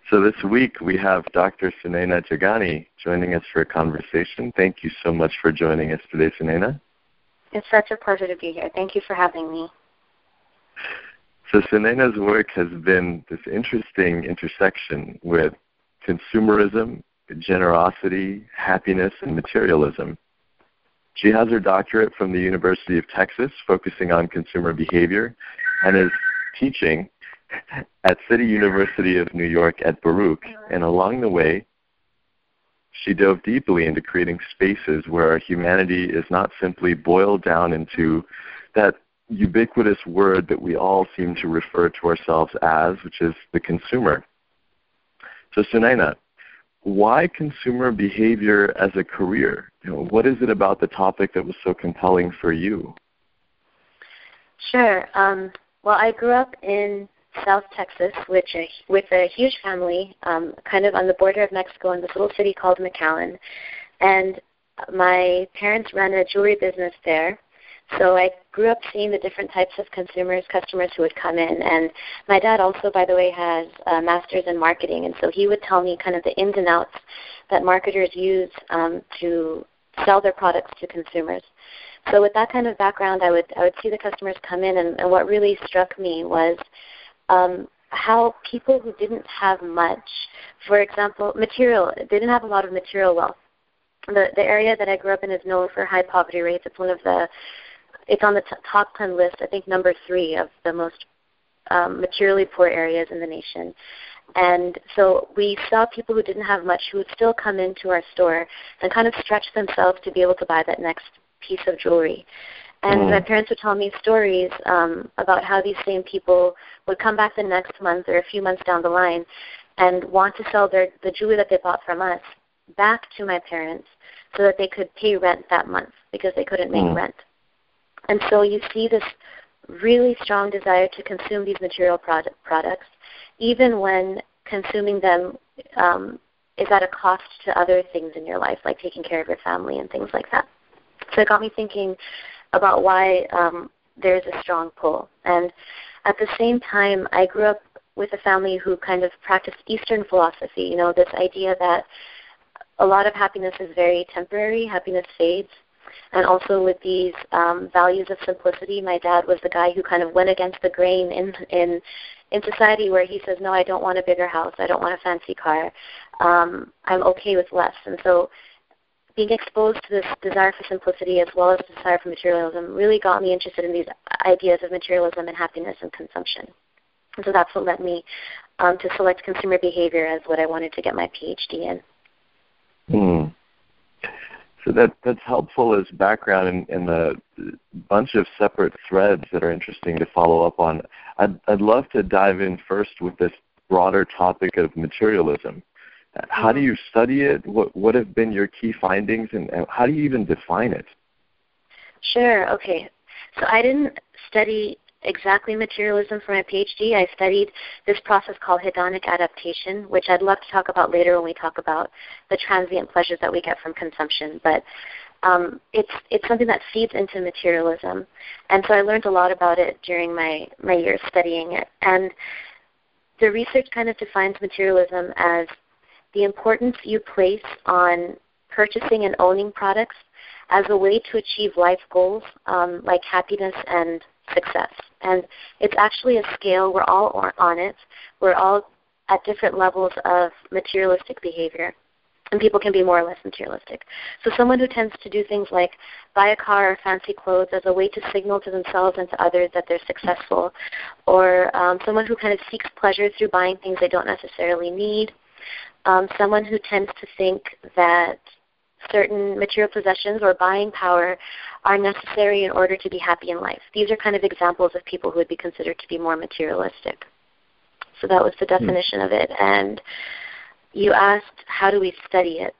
So this week we have Dr. Sunaina Jagani joining us for a conversation. Thank you so much for joining us today, Sunaina. It's such a pleasure to be here. Thank you for having me. So Sunaina's work has been this interesting intersection with consumerism, generosity, happiness, and materialism. She has her doctorate from the University of Texas, focusing on consumer behavior, and is teaching at City University of New York at Baruch. And along the way, she dove deeply into creating spaces where our humanity is not simply boiled down into that ubiquitous word that we all seem to refer to ourselves as, which is the consumer. So Sunaina, why consumer behavior as a career? What is it about the topic that was so compelling for you? Sure. Well, I grew up in South Texas with a huge family, kind of on the border of Mexico in this little city called McAllen. And my parents ran a jewelry business there. So I grew up seeing the different types of customers who would come in. And my dad also, by the way, has a master's in marketing. And so he would tell me kind of the ins and outs that marketers use to sell their products to consumers. So with that kind of background, I would see the customers come in. And what really struck me was how people who didn't have much, for example, didn't have a lot of material wealth. The area that I grew up in is known for high poverty rates. It's on the top 10 list, I think number 3 of the most materially poor areas in the nation. And so we saw people who didn't have much who would still come into our store and kind of stretch themselves to be able to buy that next piece of jewelry. And my parents would tell me stories about how these same people would come back the next month or a few months down the line and want to sell the jewelry that they bought from us back to my parents so that they could pay rent that month because they couldn't make rent. And so you see this really strong desire to consume these material products, even when consuming them is at a cost to other things in your life, like taking care of your family and things like that. So it got me thinking about why there's a strong pull. And at the same time, I grew up with a family who kind of practiced Eastern philosophy, this idea that a lot of happiness is very temporary, happiness fades. And also with these values of simplicity, my dad was the guy who kind of went against the grain in society where he says, no, I don't want a bigger house, I don't want a fancy car, I'm okay with less. And so being exposed to this desire for simplicity as well as the desire for materialism really got me interested in these ideas of materialism and happiness and consumption. And so that's what led me to select consumer behavior as what I wanted to get my PhD in. So that's helpful as background in the bunch of separate threads that are interesting to follow up on. I'd love to dive in first with this broader topic of materialism. How do you study it? What have been your key findings, and how do you even define it? Sure. Okay. So I didn't study exactly materialism for my PhD. I studied this process called hedonic adaptation, which I'd love to talk about later when we talk about the transient pleasures that we get from consumption. But it's something that feeds into materialism. And so I learned a lot about it during my years studying it. And the research kind of defines materialism as the importance you place on purchasing and owning products as a way to achieve life goals like happiness and success. And it's actually a scale. We're all on it. We're all at different levels of materialistic behavior. And people can be more or less materialistic. So someone who tends to do things like buy a car or fancy clothes as a way to signal to themselves and to others that they're successful, or someone who kind of seeks pleasure through buying things they don't necessarily need, someone who tends to think that certain material possessions or buying power are necessary in order to be happy in life. These are kind of examples of people who would be considered to be more materialistic. So that was the definition of it. And you asked, how do we study it?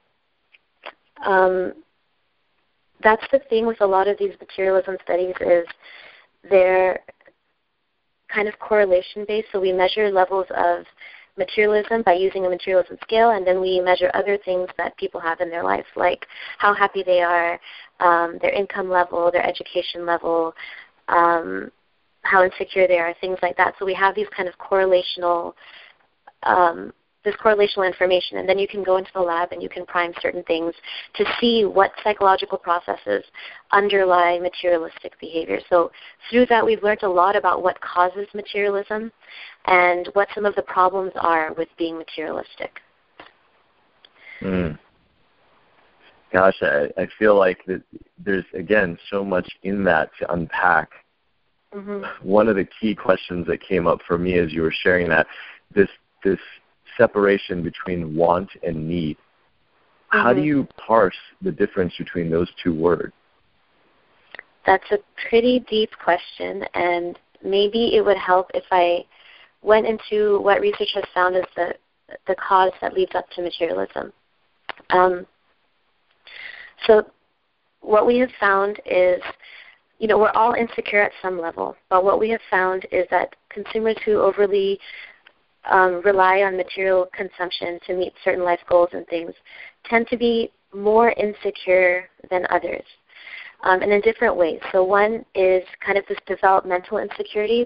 That's the thing with a lot of these materialism studies is they're kind of correlation-based. So we measure levels of materialism by using a materialism scale, and then we measure other things that people have in their life, like how happy they are, their income level, their education level, how insecure they are, things like that. So we have these kind of correlational this correlational information, and then you can go into the lab and you can prime certain things to see what psychological processes underlie materialistic behavior. So through that, we've learned a lot about what causes materialism and what some of the problems are with being materialistic. Gosh, I feel like that there's, again, so much in that to unpack. One of the key questions that came up for me as you were sharing that, this separation between want and need. How do you parse the difference between those two words? That's a pretty deep question, and maybe it would help if I went into what research has found is the cause that leads up to materialism. So what we have found is, we're all insecure at some level, but what we have found is that consumers who overly rely on material consumption to meet certain life goals and things tend to be more insecure than others, and in different ways. So one is kind of this developmental insecurity.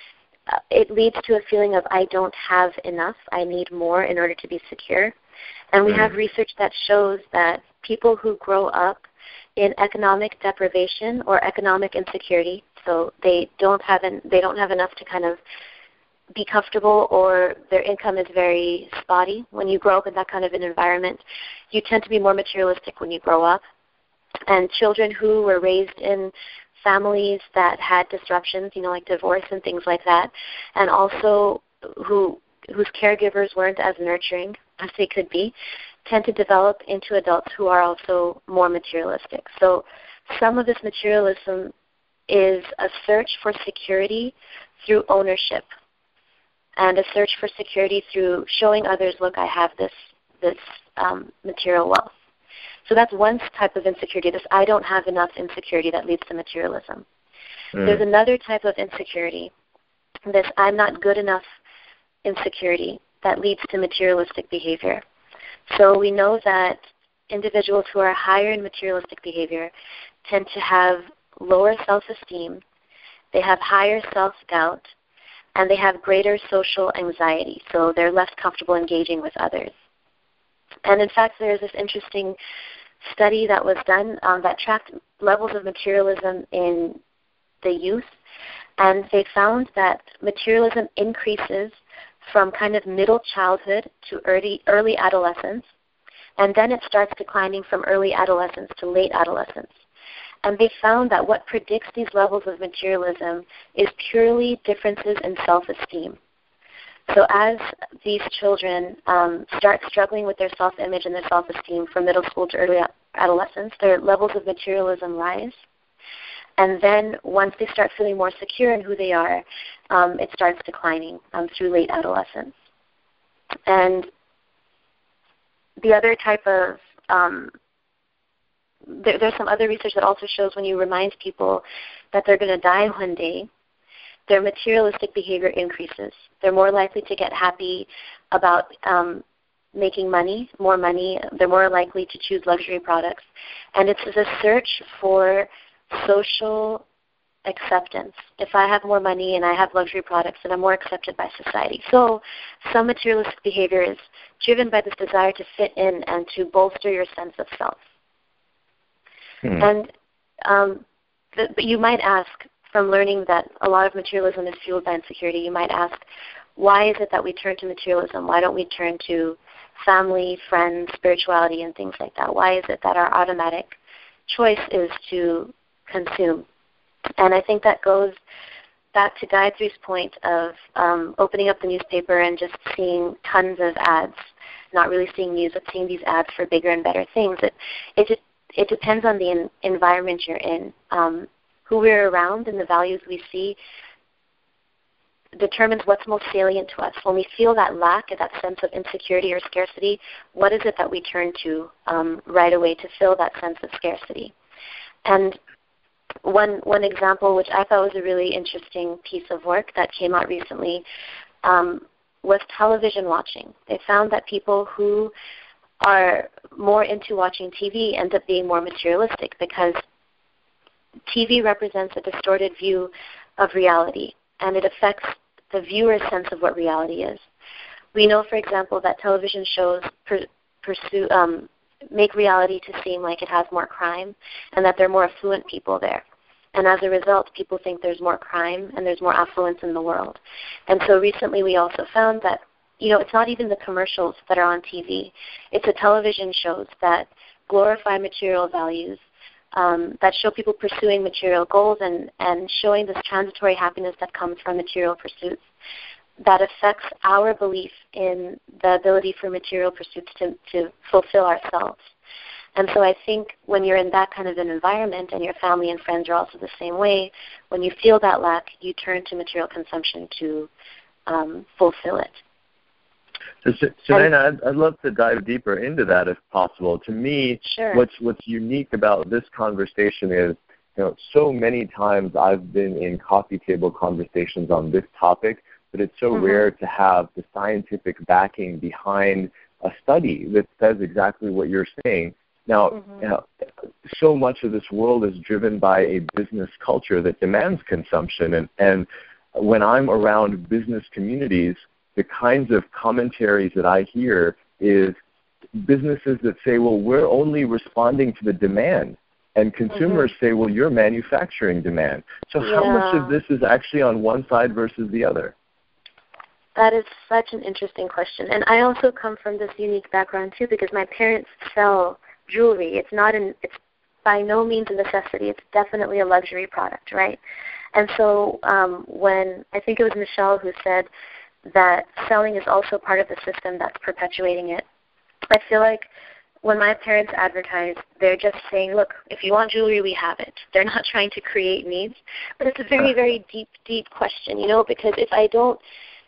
It leads to a feeling of, I don't have enough, I need more in order to be secure. And we have research that shows that people who grow up in economic deprivation or economic insecurity, so they don't have enough to kind of be comfortable, or their income is very spotty. When you grow up in that kind of an environment, you tend to be more materialistic when you grow up. And children who were raised in families that had disruptions, like divorce and things like that, and also whose caregivers weren't as nurturing as they could be, tend to develop into adults who are also more materialistic. So some of this materialism is a search for security through ownership, and a search for security through showing others, look, I have this material wealth. So that's one type of insecurity, this I don't have enough insecurity that leads to materialism. There's another type of insecurity, this I'm not good enough insecurity, that leads to materialistic behavior. So we know that individuals who are higher in materialistic behavior tend to have lower self-esteem, they have higher self-doubt, and they have greater social anxiety. So they're less comfortable engaging with others. And in fact, there's this interesting study that was done that tracked levels of materialism in the youth, and they found that materialism increases from kind of middle childhood to early adolescence, and then it starts declining from early adolescence to late adolescence. And they found that what predicts these levels of materialism is purely differences in self-esteem. So as these children start struggling with their self-image and their self-esteem from middle school to early adolescence, their levels of materialism rise. And then once they start feeling more secure in who they are, it starts declining through late adolescence. And the other type of, there's some other research that also shows when you remind people that they're going to die one day, their materialistic behavior increases. They're more likely to get happy about making money, more money. They're more likely to choose luxury products. And it's a search for social acceptance. If I have more money and I have luxury products, then I'm more accepted by society. So some materialistic behavior is driven by this desire to fit in and to bolster your sense of self. And but you might ask, from learning that a lot of materialism is fueled by insecurity, you might ask, why is it that we turn to materialism? Why don't we turn to family, friends, spirituality, and things like that? Why is it that our automatic choice is to consume? And I think that goes back to Gayatri's point of opening up the newspaper and just seeing tons of ads, not really seeing news, but seeing these ads for bigger and better things. It depends on the environment you're in. Who we're around and the values we see determines what's most salient to us. When we feel that lack, that sense of insecurity or scarcity, what is it that we turn to right away to fill that sense of scarcity? And one example, which I thought was a really interesting piece of work that came out recently, was television watching. They found that people who are more into watching TV end up being more materialistic because TV represents a distorted view of reality, and it affects the viewer's sense of what reality is. We know, for example, that television shows make reality to seem like it has more crime and that there are more affluent people there. And as a result, people think there's more crime and there's more affluence in the world. And so recently we also found that, it's not even the commercials that are on TV. It's the television shows that glorify material values, that show people pursuing material goals and showing this transitory happiness that comes from material pursuits that affects our belief in the ability for material pursuits to fulfill ourselves. And so I think when you're in that kind of an environment and your family and friends are also the same way, when you feel that lack, you turn to material consumption to fulfill it. So, Sunaina, I'd love to dive deeper into that if possible. To me, sure. What's unique about this conversation is, so many times I've been in coffee table conversations on this topic, but it's so rare to have the scientific backing behind a study that says exactly what you're saying. Now, so much of this world is driven by a business culture that demands consumption. And when I'm around business communities, the kinds of commentaries that I hear is businesses that say, well, we're only responding to the demand. And consumers say, well, you're manufacturing demand. So how much of this is actually on one side versus the other? That is such an interesting question. And I also come from this unique background, too, because my parents sell jewelry. It's by no means a necessity. It's definitely a luxury product, right? And so when I think it was Michelle who said that selling is also part of the system that's perpetuating it, I feel like when my parents advertise, they're just saying, look, if you want jewelry, we have it. They're not trying to create needs. But it's a very, very deep, deep question, because if I don't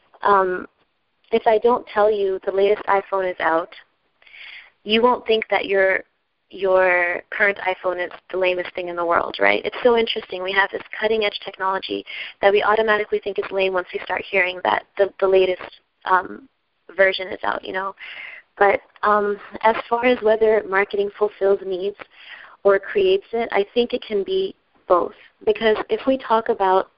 tell you the latest iPhone is out, you won't think that your current iPhone is the lamest thing in the world, right? It's so interesting. We have this cutting-edge technology that we automatically think is lame once we start hearing that the latest version is out, But as far as whether marketing fulfills needs or creates it, I think it can be both. Because if we talk about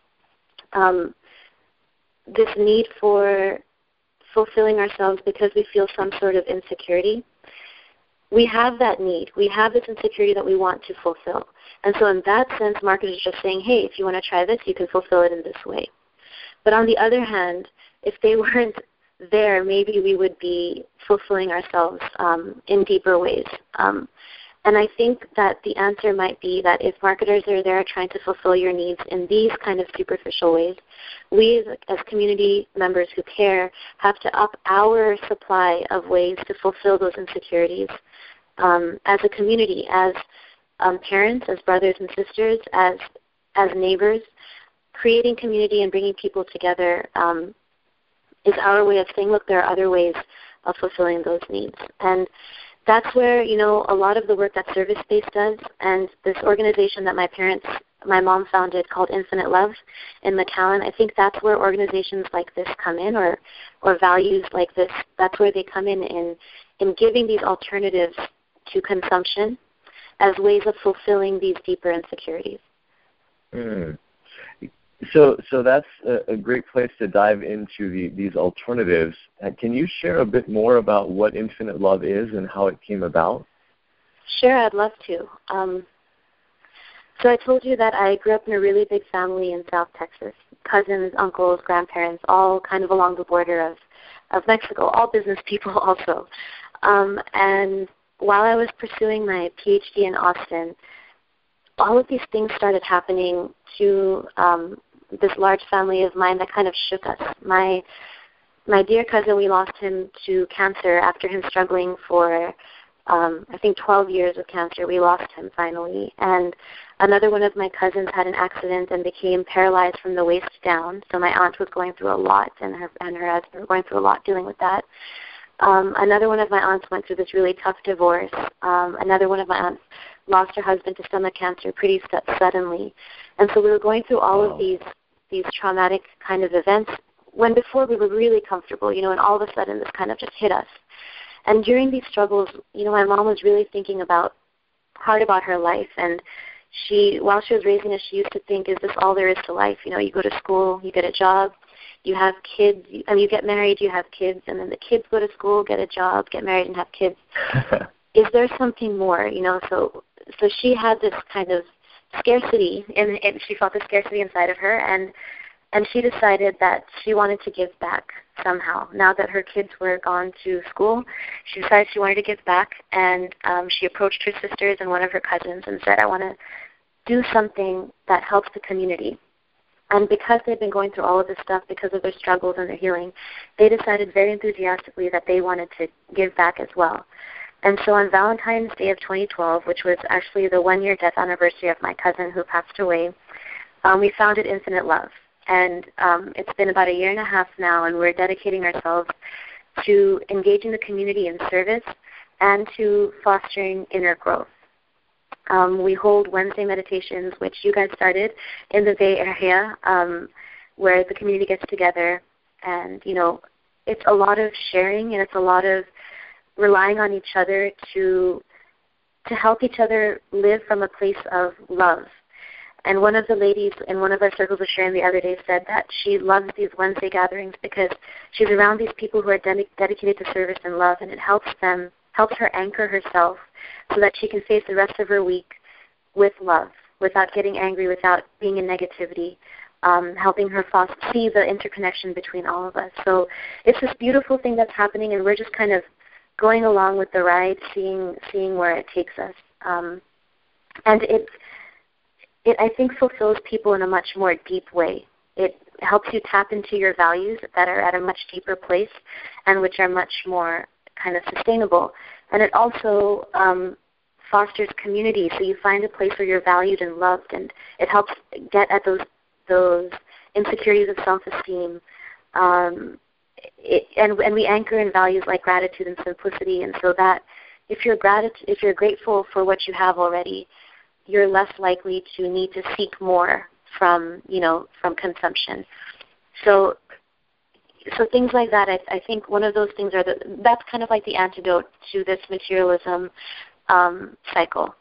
this need for fulfilling ourselves because we feel some sort of insecurity, we have that need. We have this insecurity that we want to fulfill. And so in that sense, marketers are just saying, hey, if you want to try this, you can fulfill it in this way. But on the other hand, if they weren't there, maybe we would be fulfilling ourselves in deeper ways. And I think that the answer might be that if marketers are there trying to fulfill your needs in these kind of superficial ways, we as community members who care have to up our supply of ways to fulfill those insecurities as a community, as parents, as brothers and sisters, as neighbors. Creating community and bringing people together is our way of saying, look, there are other ways of fulfilling those needs. And that's where, a lot of the work that Service-Based does, and this organization that my mom founded called Infinite Love in McAllen, I think that's where organizations like this come in, or values like this, that's where they come in giving these alternatives to consumption as ways of fulfilling these deeper insecurities. So that's a great place to dive into these alternatives. Can you share a bit more about what Infinite Love is and how it came about? Sure, I'd love to. So I told you that I grew up in a really big family in South Texas, cousins, uncles, grandparents, all kind of along the border of Mexico, all business people also. And while I was pursuing my PhD in Austin, all of these things started happening to this large family of mine that kind of shook us. My dear cousin, we lost him to cancer after him struggling for, I think, 12 years with cancer. We lost him finally. And another one of my cousins had an accident and became paralyzed from the waist down. So my aunt was going through a lot, and her husband were going through a lot dealing with that. Another one of my aunts went through this really tough divorce. Another one of my aunts lost her husband to stomach cancer pretty suddenly. And so we were going through all of these traumatic kind of events when before we were really comfortable, and all of a sudden this kind of just hit us. And during these struggles, my mom was really thinking hard about her life. And while she was raising us, she used to think, is this all there is to life? You go to school, you get a job, you have kids, you get married, you have kids, and then the kids go to school, get a job, get married, and have kids. Is there something more, So she had this kind of scarcity, and she felt the scarcity inside of her, and she decided that she wanted to give back somehow. Now that her kids were gone to school, she decided she wanted to give back, and she approached her sisters and one of her cousins and said, I want to do something that helps the community. And because they'd been going through all of this stuff, because of their struggles and their healing, they decided very enthusiastically that they wanted to give back as well. And so on Valentine's Day of 2012, which was actually the 1-year death anniversary of my cousin who passed away, we founded Infinite Love. And it's been about 1.5 years now, and we're dedicating ourselves to engaging the community in service and to fostering inner growth. We hold Wednesday meditations, which you guys started in the Bay Area, where the community gets together. And, it's a lot of sharing, and it's a lot of relying on each other to help each other live from a place of love. And one of the ladies in one of our circles of sharing the other day said that she loves these Wednesday gatherings because she's around these people who are dedicated to service and love, and it helps her anchor herself so that she can face the rest of her week with love, without getting angry, without being in negativity, helping her see the interconnection between all of us. So it's this beautiful thing that's happening, and we're just kind of going along with the ride, seeing where it takes us. And it I think fulfills people in a much more deep way. It helps you tap into your values that are at a much deeper place and which are much more kind of sustainable. And it also fosters community, so you find a place where you're valued and loved, and it helps get at those insecurities of self-esteem. And we anchor in values like gratitude and simplicity, and so that if you're grateful for what you have already, you're less likely to need to seek more from consumption. So things like that, I think one of those things that's kind of like the antidote to this materialism cycle.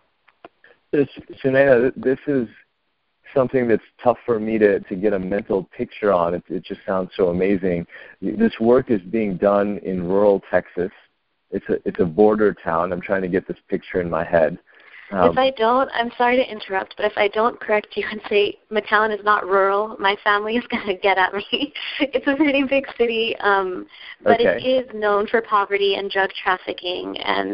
Sunaina, this is something that's tough for me to get a mental picture on. It just sounds so amazing. This work is being done in rural Texas. It's a border town. I'm trying to get this picture in my head. If I don't, I'm sorry to interrupt, but if I don't correct you and say McAllen is not rural, my family is going to get at me. It's a pretty big city, but okay. It is known for poverty and drug trafficking, and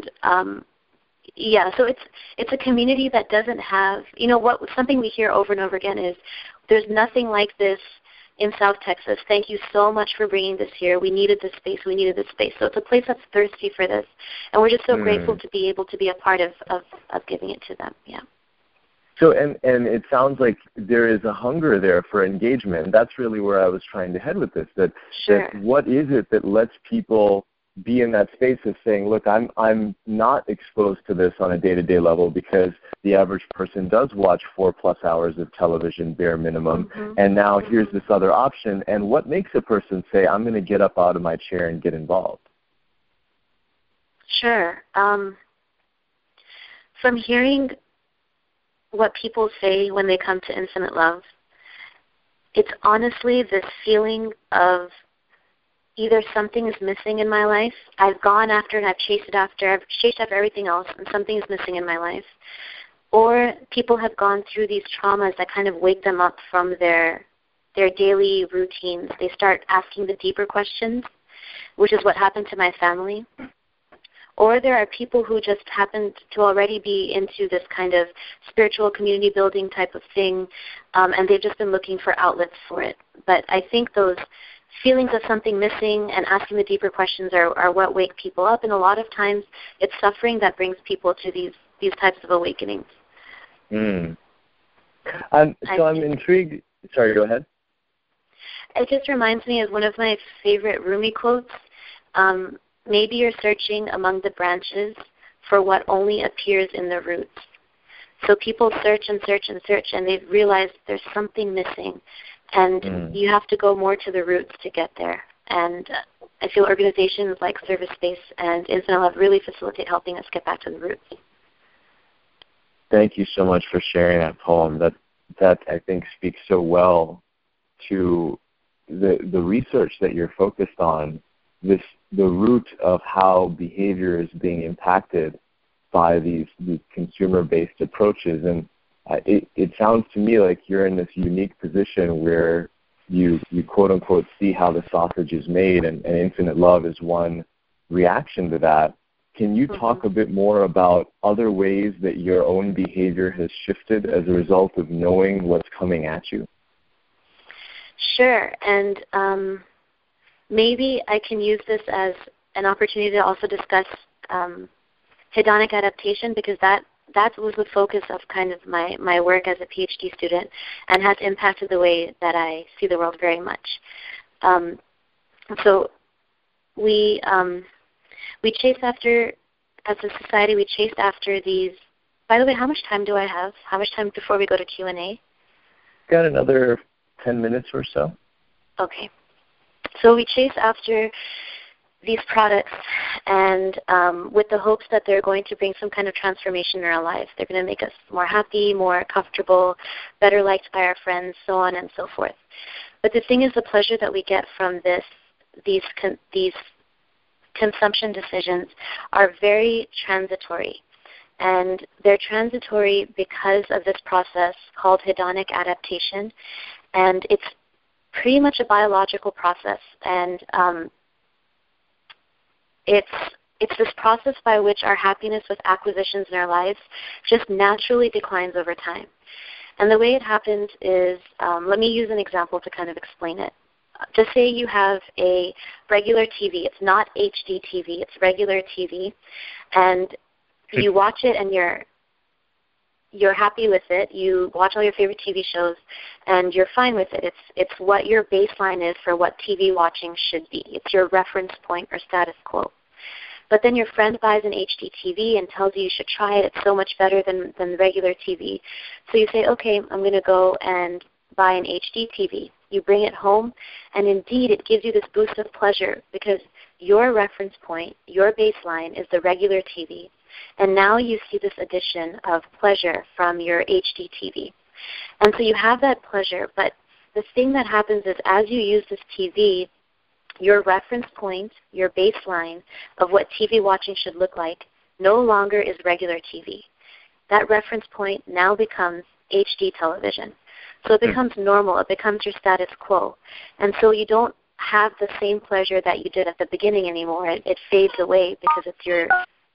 so it's a community that doesn't have, something we hear over and over again is there's nothing like this in South Texas. Thank you so much for bringing this here. We needed this space. So it's a place that's thirsty for this. And we're just so grateful to be able to be a part of giving it to them. Yeah. So, and it sounds like there is a hunger there for engagement. That's really where I was trying to head with this, that what is it that lets people be in that space of saying, look, I'm not exposed to this on a day-to-day level because the average person does watch 4+ hours of television bare minimum, and now here's this other option. And what makes a person say, I'm going to get up out of my chair and get involved? Sure. From hearing what people say when they come to Infinite Love, it's honestly this feeling of either something is missing in my life, I've gone after and I've chased after everything else, and something is missing in my life, or people have gone through these traumas that kind of wake them up from their daily routines. They start asking the deeper questions, which is what happened to my family. Or there are people who just happen to already be into this kind of spiritual community building type of thing, and they've just been looking for outlets for it. But I think those feelings of something missing and asking the deeper questions are what wake people up, and a lot of times it's suffering that brings people to these types of awakenings. I'm intrigued. Sorry, go ahead. It just reminds me of one of my favorite Rumi quotes. Maybe you're searching among the branches for what only appears in the roots. So people search and search and search, and they've realized there's something missing. And you have to go more to the roots to get there. And I feel organizations like Service Space and Infinite Love really facilitate helping us get back to the roots. Thank you so much for sharing that poem. That I think speaks so well to the research that you're focused on, the root of how behavior is being impacted by these consumer-based approaches. And it sounds to me like you're in this unique position where you quote-unquote see how the sausage is made, and infinite love is one reaction to that. Can you talk a bit more about other ways that your own behavior has shifted as a result of knowing what's coming at you? Sure, and maybe I can use this as an opportunity to also discuss hedonic adaptation, because that was the focus of kind of my work as a PhD student and has impacted the way that I see the world very much. So we chase after, as a society, we chase after these. By the way, how much time do I have? How much time before we go to Q&A? Got another 10 minutes or so. Okay. So we chase after these products and with the hopes that they're going to bring some kind of transformation in our lives. They're going to make us more happy, more comfortable, better liked by our friends, so on and so forth. But the thing is, the pleasure that we get from these consumption decisions are very transitory. And they're transitory because of this process called hedonic adaptation. And it's pretty much a biological process. And it's this process by which our happiness with acquisitions in our lives just naturally declines over time. And the way it happens is, let me use an example to kind of explain it. Just say you have a regular TV. It's not HD TV. It's regular TV. And you watch it and you're happy with it. You watch all your favorite TV shows and you're fine with it. It's what your baseline is for what TV watching should be. It's your reference point or status quo. But then your friend buys an HD TV and tells you should try it. It's so much better than the regular TV. So you say, okay, I'm going to go and buy an HD TV. You bring it home, and indeed it gives you this boost of pleasure because your reference point, your baseline is the regular TV. And now you see this addition of pleasure from your HD TV. And so you have that pleasure, but the thing that happens is as you use this TV, your reference point, your baseline of what TV watching should look like no longer is regular TV. That reference point now becomes HD television. So it becomes normal. It becomes your status quo. And so you don't have the same pleasure that you did at the beginning anymore. It fades away because it's your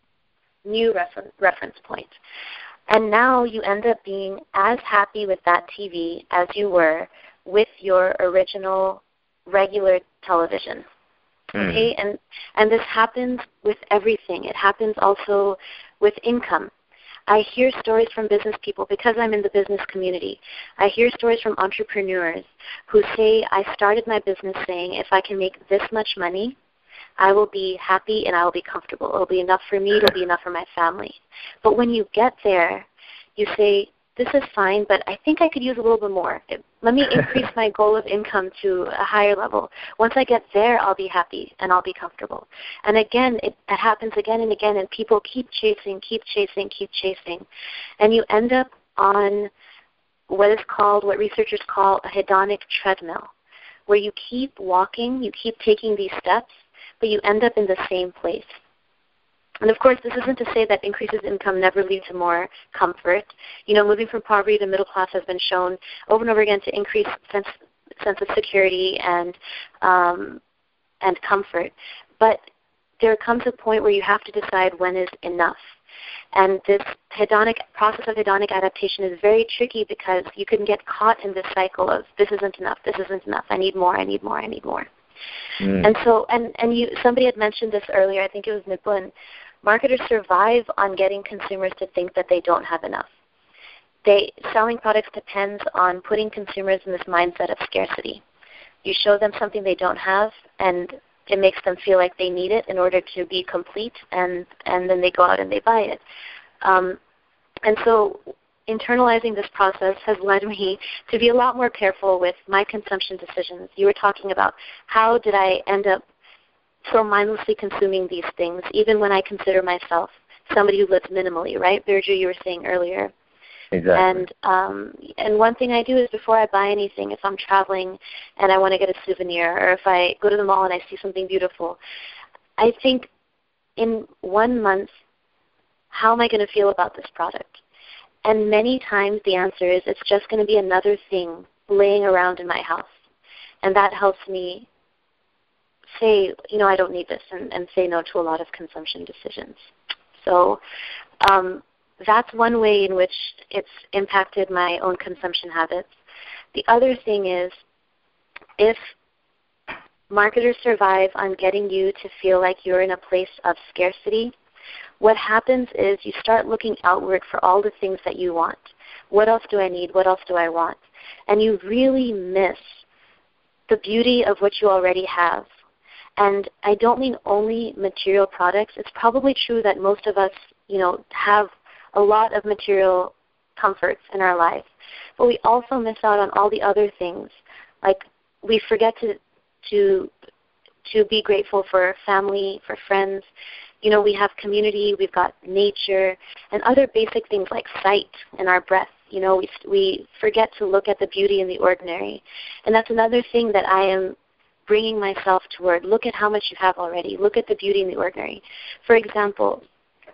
new reference point. And now you end up being as happy with that TV as you were with your original regular television. Okay? And this happens with everything. It happens also with income. I hear stories from business people because I'm in the business community. I hear stories from entrepreneurs who say, I started my business saying, if I can make this much money, I will be happy and I will be comfortable. It will be enough for me. It will be enough for my family. But when you get there, you say, this is fine, but I think I could use a little bit more. Let me increase my goal of income to a higher level. Once I get there, I'll be happy and I'll be comfortable. And again, it happens again and again, and people keep chasing. And you end up on what researchers call a hedonic treadmill, where you keep walking, you keep taking these steps, but you end up in the same place. And of course, this isn't to say that increases in income never lead to more comfort. You know, moving from poverty to middle class has been shown over and over again to increase sense of security and comfort. But there comes a point where you have to decide when is enough. And this process of hedonic adaptation is very tricky because you can get caught in this cycle of this isn't enough, I need more. And so, somebody had mentioned this earlier, I think it was Niplin. Marketers survive on getting consumers to think that they don't have enough. Selling products depends on putting consumers in this mindset of scarcity. You show them something they don't have, and it makes them feel like they need it in order to be complete, and then they go out and they buy it. And so internalizing this process has led me to be a lot more careful with my consumption decisions. You were talking about how did I end up so mindlessly consuming these things, even when I consider myself somebody who lives minimally, right? Virju, you were saying earlier. Exactly. And one thing I do is before I buy anything, if I'm traveling and I want to get a souvenir, or if I go to the mall and I see something beautiful, I think in 1 month, how am I going to feel about this product? And many times the answer is it's just going to be another thing laying around in my house. And that helps me say, I don't need this, and say no to a lot of consumption decisions. So that's one way in which it's impacted my own consumption habits. The other thing is, if marketers survive on getting you to feel like you're in a place of scarcity, what happens is you start looking outward for all the things that you want. What else do I need? What else do I want? And you really miss the beauty of what you already have. And I don't mean only material products. It's probably true that most of us, have a lot of material comforts in our life. But we also miss out on all the other things. Like, we forget to be grateful for family, for friends. We have community, we've got nature, and other basic things like sight and our breath. We forget to look at the beauty in the ordinary. And that's another thing that I am bringing myself toward. Look at how much you have already. Look at the beauty in the ordinary. For example,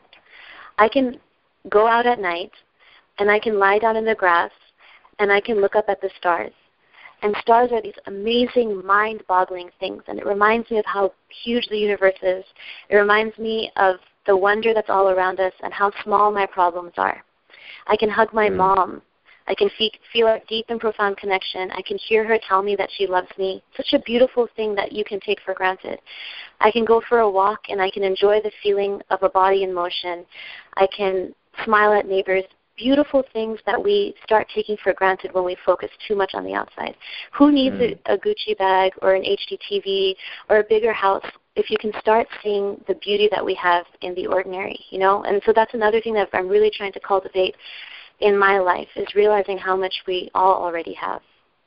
I can go out at night, and I can lie down in the grass, and I can look up at the stars. And stars are these amazing, mind-boggling things, and it reminds me of how huge the universe is. It reminds me of the wonder that's all around us and how small my problems are. I can hug my mom. I can feel a deep and profound connection. I can hear her tell me that she loves me. Such a beautiful thing that you can take for granted. I can go for a walk, and I can enjoy the feeling of a body in motion. I can smile at neighbors. Beautiful things that we start taking for granted when we focus too much on the outside. Who needs a Gucci bag or an HD TV or a bigger house if you can start seeing the beauty that we have in the ordinary, And so that's another thing that I'm really trying to cultivate in my life, is realizing how much we all already have.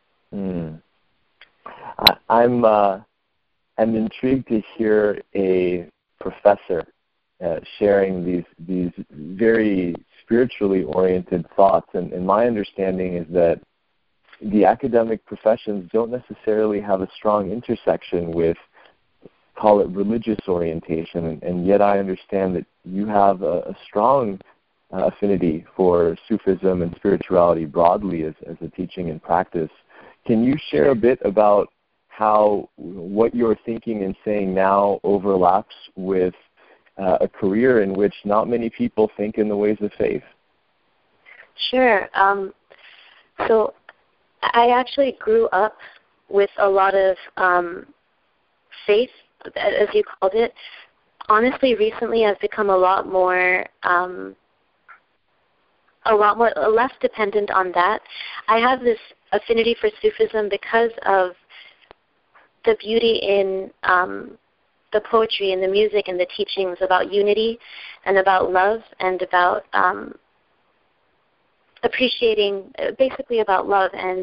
I'm intrigued to hear a professor sharing these very spiritually oriented thoughts, and my understanding is that the academic professions don't necessarily have a strong intersection with, call it, religious orientation, and yet I understand that you have a strong affinity for Sufism and spirituality broadly as a teaching and practice. Can you share a bit about how what you're thinking and saying now overlaps with a career in which not many people think in the ways of faith? Sure. So I actually grew up with a lot of faith, as you called it. Honestly, recently I've become a lot less dependent on that. I have this affinity for Sufism because of the beauty in the poetry and the music and the teachings about unity and about love and about appreciating, basically about love. And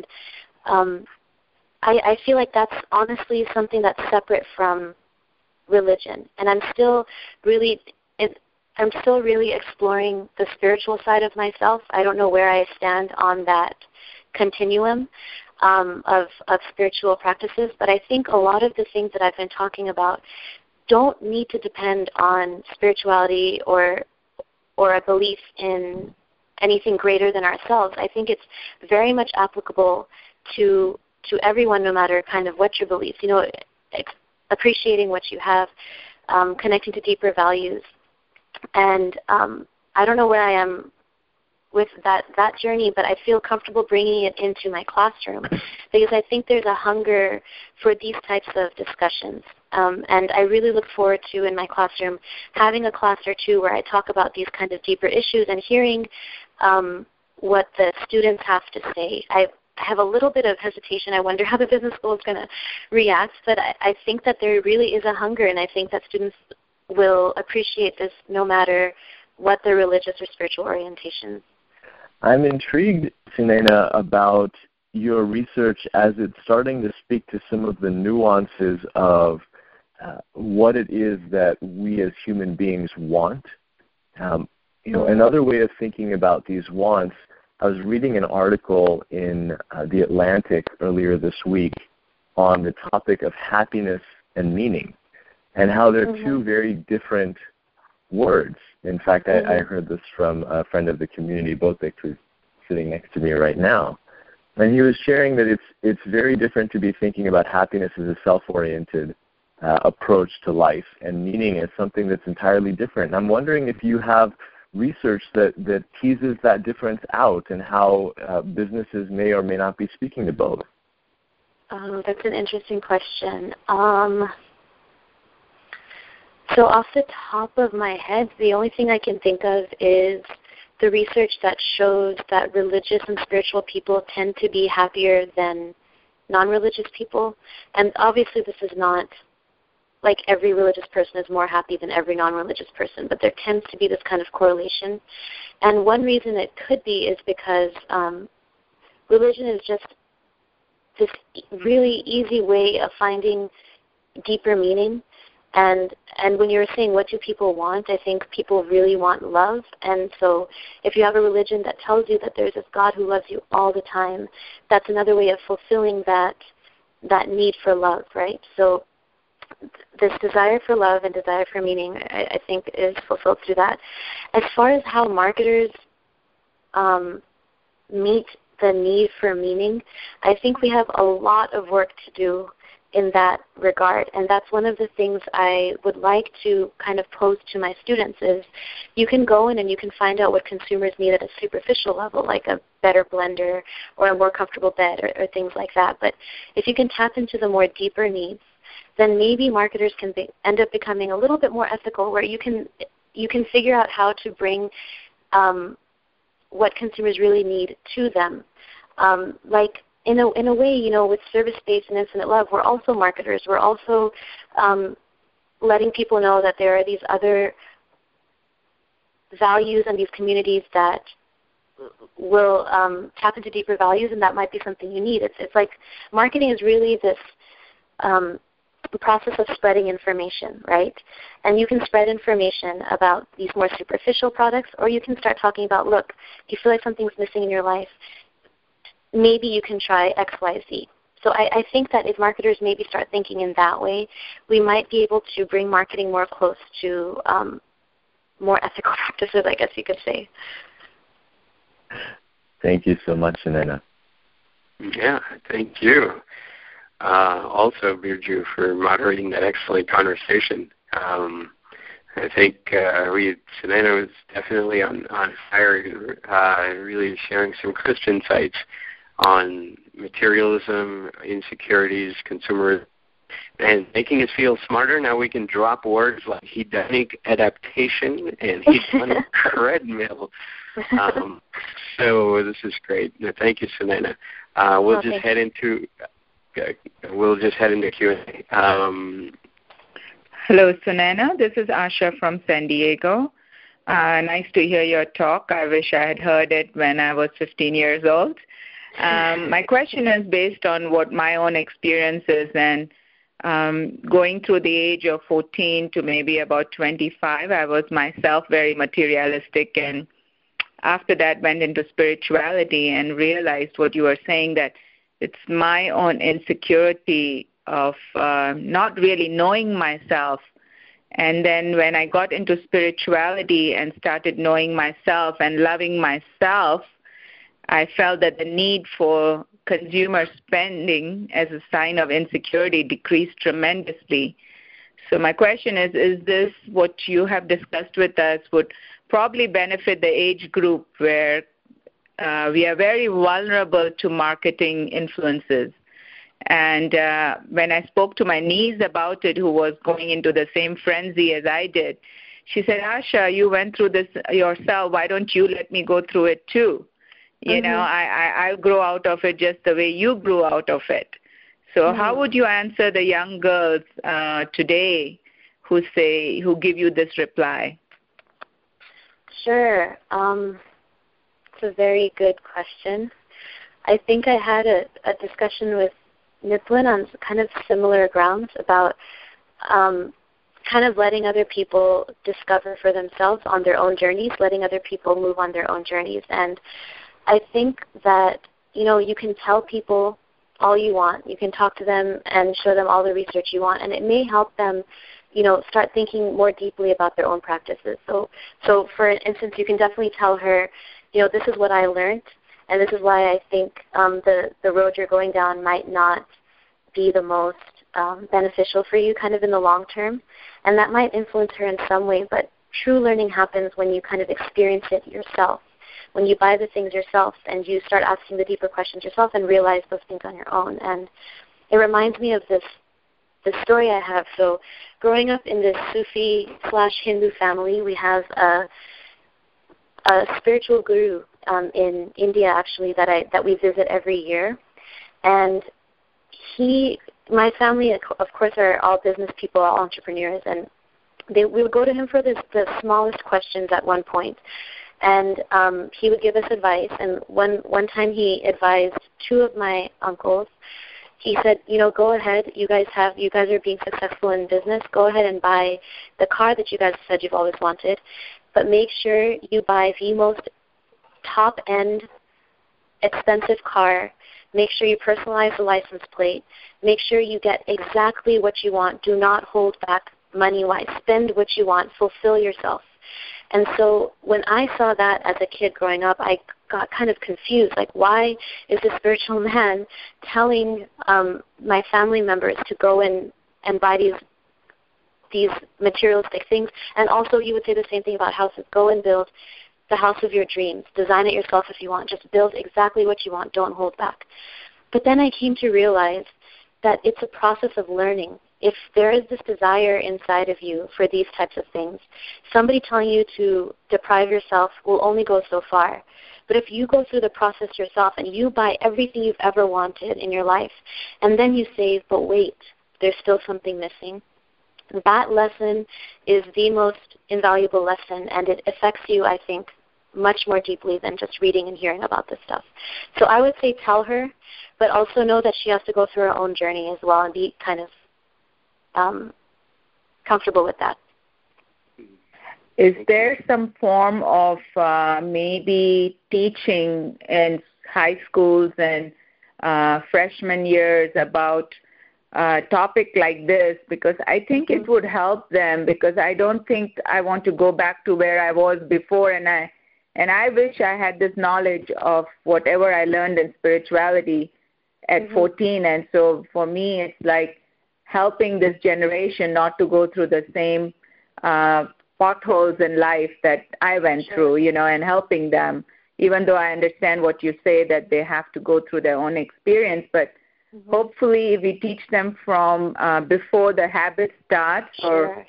I feel like that's honestly something that's separate from religion. And I'm still really exploring the spiritual side of myself. I don't know where I stand on that continuum of spiritual practices, but I think a lot of the things that I've been talking about don't need to depend on spirituality or a belief in anything greater than ourselves. I think it's very much applicable to everyone, no matter kind of what your beliefs. Appreciating what you have, connecting to deeper values. And I don't know where I am with that journey, but I feel comfortable bringing it into my classroom because I think there's a hunger for these types of discussions. And I really look forward to, in my classroom, having a class or two where I talk about these kind of deeper issues and hearing what the students have to say. I have a little bit of hesitation. I wonder how the business school is going to react, but I think that there really is a hunger, and I think that students will appreciate this no matter what their religious or spiritual orientation. I'm intrigued, Sunaina, about your research as it's starting to speak to some of the nuances of what it is that we as human beings want. Another way of thinking about these wants I was reading an article in The Atlantic earlier this week on the topic of happiness and meaning, and how they're two very different words. In fact, I heard this from a friend of the community, Botek, who's sitting next to me right now. And he was sharing that it's very different to be thinking about happiness as a self-oriented approach to life, and meaning as something that's entirely different. And I'm wondering if you have research that teases that difference out, and how businesses may or may not be speaking to both. That's an interesting question. So off the top of my head, the only thing I can think of is the research that shows that religious and spiritual people tend to be happier than non-religious people. And obviously this is not like every religious person is more happy than every non-religious person, but there tends to be this kind of correlation. And one reason it could be is because religion is just this really easy way of finding deeper meaning. And when you're saying what do people want, I think people really want love. And so if you have a religion that tells you that there's this God who loves you all the time, that's another way of fulfilling that need for love, right? So this desire for love and desire for meaning, I think, is fulfilled through that. As far as how marketers meet the need for meaning, I think we have a lot of work to do in that regard. And that's one of the things I would like to kind of pose to my students is you can go in and you can find out what consumers need at a superficial level, like a better blender or a more comfortable bed or things like that. But if you can tap into the more deeper needs, then maybe marketers can end up becoming a little bit more ethical, where you can figure out how to bring what consumers really need to them. Like in a way, you know, with service-based and infinite love, we're also marketers. We're also letting people know that there are these other values and these communities that will tap into deeper values, and that might be something you need. It's like marketing is really this process of spreading information, right? And you can spread information about these more superficial products, or you can start talking about, look, if you feel like something's missing in your life, maybe you can try X, Y, Z. So I think that if marketers maybe start thinking in that way, we might be able to bring marketing more close to more ethical practices, I guess you could say. Thank you so much, Sunaina. Yeah, thank you. Also, Birju, for moderating that excellent conversation. I think Sunaina was definitely on fire, really sharing some crisp insights on materialism, insecurities, consumerism, and making us feel smarter. Now we can drop words like hedonic adaptation and hedonic treadmill. So this is great. Thank you, Sunaina. We'll just head into Q&A. Hello, Sunaina. This is Asha from San Diego. Nice to hear your talk. I wish I had heard it when I was 15 years old. My question is based on what my own experience is, and going through the age of 14 to maybe about 25, I was myself very materialistic, and after that went into spirituality and realized what you were saying, that it's my own insecurity of not really knowing myself. And then when I got into spirituality and started knowing myself and loving myself, I felt that the need for consumer spending as a sign of insecurity decreased tremendously. So my question is this what you have discussed with us would probably benefit the age group where we are very vulnerable to marketing influences? And when I spoke to my niece about it, who was going into the same frenzy as I did, she said, Asha, you went through this yourself. Why don't you let me go through it too? You know, I'll grow out of it just the way you grew out of it. So how would you answer the young girls today who give you this reply? Sure. It's a very good question. I think I had a discussion with Nipalin on kind of similar grounds about kind of letting other people discover for themselves on their own journeys, letting other people move on their own journeys. And I think that, you can tell people all you want. You can talk to them and show them all the research you want, and it may help them, start thinking more deeply about their own practices. So for instance, you can definitely tell her, this is what I learned, and this is why I think the road you're going down might not be the most beneficial for you kind of in the long term. And that might influence her in some way, but true learning happens when you kind of experience it yourself, when you buy the things yourself and you start asking the deeper questions yourself and realize those things on your own. And it reminds me of this story I have. So growing up in this Sufi/Hindu family, we have a spiritual guru in India, actually, that we visit every year. And my family, of course, are all business people, all entrepreneurs, and we would go to him for the smallest questions at one point. And he would give us advice. And one time he advised two of my uncles. He said, go ahead. You guys are being successful in business. Go ahead and buy the car that you guys said you've always wanted, but make sure you buy the most top-end, expensive car. Make sure you personalize the license plate. Make sure you get exactly what you want. Do not hold back money-wise. Spend what you want. Fulfill yourself. And so when I saw that as a kid growing up, I got kind of confused. Like, why is this spiritual man telling my family members to go and buy these materialistic things? And also you would say the same thing about houses. Go and build the house of your dreams. Design it yourself if you want. Just build exactly what you want. Don't hold back. But then I came to realize that it's a process of learning. If there is this desire inside of you for these types of things, somebody telling you to deprive yourself will only go so far. But if you go through the process yourself and you buy everything you've ever wanted in your life, and then you save, but wait, there's still something missing, that lesson is the most invaluable lesson, and it affects you, I think, much more deeply than just reading and hearing about this stuff. So I would say tell her, but also know that she has to go through her own journey as well and be kind of comfortable with that. Is there some form of maybe teaching in high schools and freshman years about a topic like this? Because I think it would help them, because I don't think I want to go back to where I was before, and I wish I had this knowledge of whatever I learned in spirituality at 14. And so for me, it's like helping this generation not to go through the same potholes in life that I went through, and helping them, even though I understand what you say, that they have to go through their own experience. But hopefully if we teach them from before the habit starts, or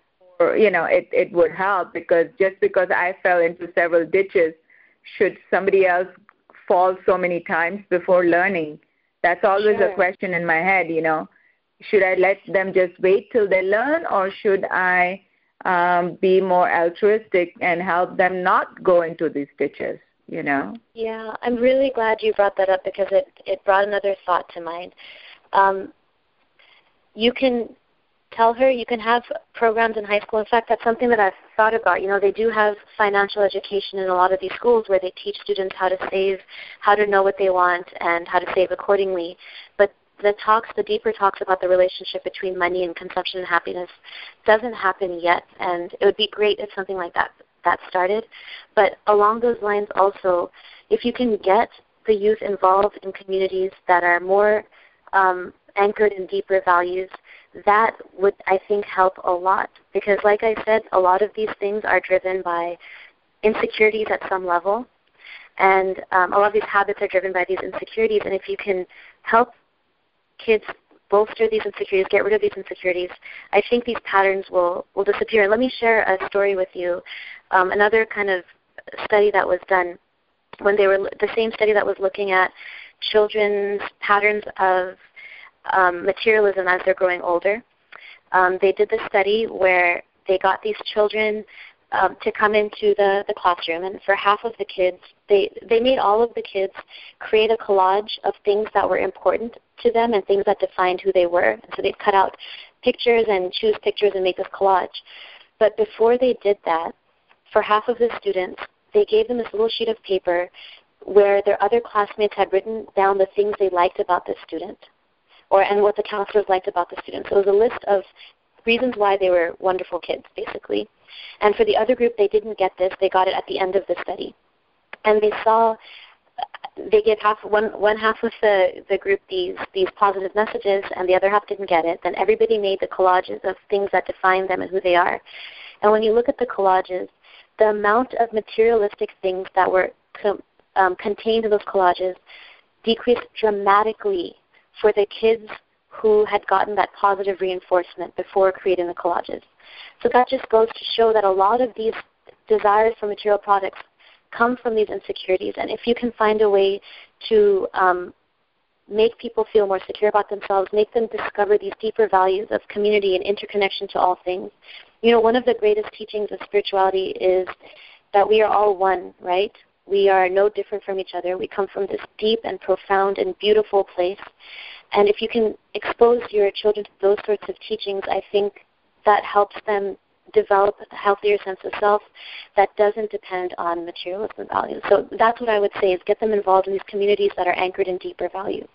it would help, because just because I fell into several ditches, should somebody else fall so many times before learning? That's always a question in my head, Should I let them just wait till they learn, or should I be more altruistic and help them not go into these ditches, Yeah, I'm really glad you brought that up, because it brought another thought to mind. You can tell her, you can have programs in high school. In fact, that's something that I've thought about. They do have financial education in a lot of these schools where they teach students how to save, how to know what they want, and how to save accordingly. But the deeper talks about the relationship between money and consumption and happiness doesn't happen yet, and it would be great if something like that started. But along those lines also, if you can get the youth involved in communities that are more anchored in deeper values, that would, I think, help a lot. Because like I said, a lot of these things are driven by insecurities at some level, and a lot of these habits are driven by these insecurities. And if you can help kids bolster these insecurities, get rid of these insecurities, I think these patterns will disappear. And let me share a story with you. Another kind of study that was done when they were the same study that was looking at children's patterns of materialism as they're growing older. They did this study where they got these children to come into the classroom, and for half of the kids, they made all of the kids create a collage of things that were important to them and things that defined who they were. And so they'd cut out pictures and choose pictures and make this collage. But before they did that, for half of the students, they gave them this little sheet of paper where their other classmates had written down the things they liked about the student, and what the counselors liked about the student. So it was a list of reasons why they were wonderful kids, basically. And for the other group, they didn't get this. They got it at the end of the study. And they gave one half of the group these positive messages, and the other half didn't get it. Then everybody made the collages of things that define them and who they are. And when you look at the collages, the amount of materialistic things that were contained in those collages decreased dramatically for the kids who had gotten that positive reinforcement before creating the collages. So that just goes to show that a lot of these desires for material products come from these insecurities. And if you can find a way to make people feel more secure about themselves, make them discover these deeper values of community and interconnection to all things. One of the greatest teachings of spirituality is that we are all one, right? We are no different from each other. We come from this deep and profound and beautiful place. And if you can expose your children to those sorts of teachings, I think that helps them develop a healthier sense of self that doesn't depend on materialism values. So that's what I would say, is get them involved in these communities that are anchored in deeper values.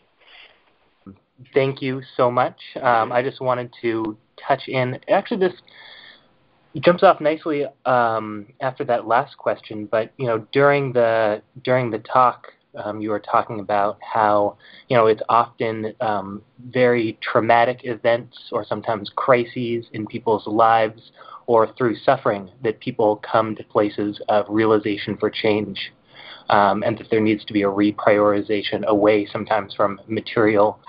Thank you so much. I just wanted to touch in. Actually, this jumps off nicely after that last question. But during the talk, you were talking about how it's often very traumatic events or sometimes crises in people's lives or through suffering that people come to places of realization for change, and that there needs to be a reprioritization away sometimes from material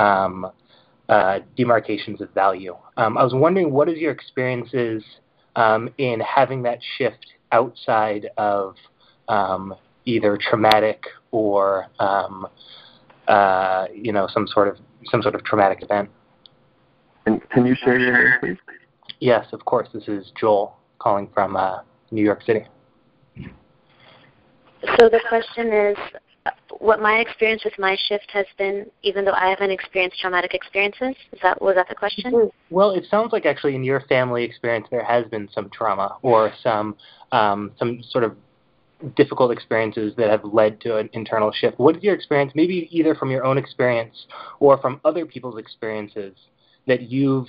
demarcations of value. I was wondering, what is your experiences in having that shift outside of either traumatic or some sort of traumatic event? And can you share your name, please? Yes, of course. This is Joel calling from New York City. So the question is, what my experience with my shift has been, even though I haven't experienced traumatic experiences? Was that the question? Well, it sounds like actually in your family experience there has been some trauma or some sort of difficult experiences that have led to an internal shift. What is your experience, maybe either from your own experience or from other people's experiences that you've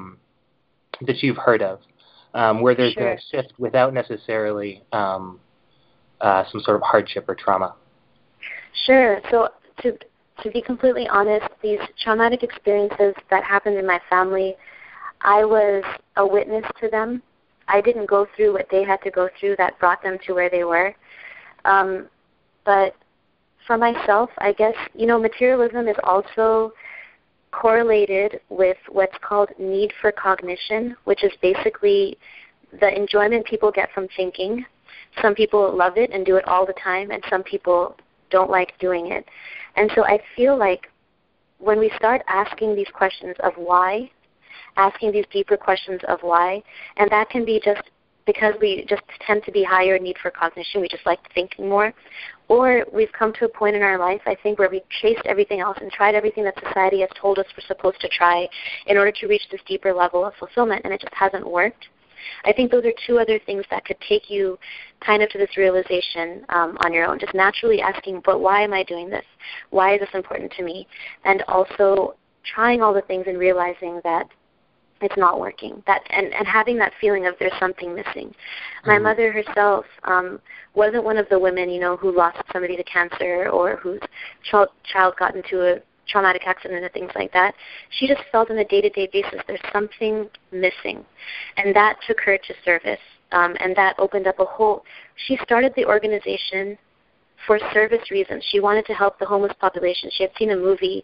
heard of, where there's been a shift without necessarily some sort of hardship or trauma? Sure. So to be completely honest, these traumatic experiences that happened in my family, I was a witness to them. I didn't go through what they had to go through that brought them to where they were. But for myself, I guess, materialism is also correlated with what's called need for cognition, which is basically the enjoyment people get from thinking. Some people love it and do it all the time, and some people don't like doing it. And so I feel like when we start asking these questions of why, asking these deeper questions of why, and that can be just because we just tend to be higher in need for cognition, we just like thinking more, or we've come to a point in our life, I think, where we've chased everything else and tried everything that society has told us we're supposed to try in order to reach this deeper level of fulfillment, and it just hasn't worked. I think those are two other things that could take you kind of to this realization on your own, just naturally asking, but why am I doing this? Why is this important to me? And also trying all the things and realizing that it's not working, and having that feeling of there's something missing. My mother herself wasn't one of the women, who lost somebody to cancer or whose child got into a traumatic accident and things like that. She just felt on a day-to-day basis there's something missing, and that took her to service, and that opened up she started the organization for service reasons. She wanted to help the homeless population. She had seen a movie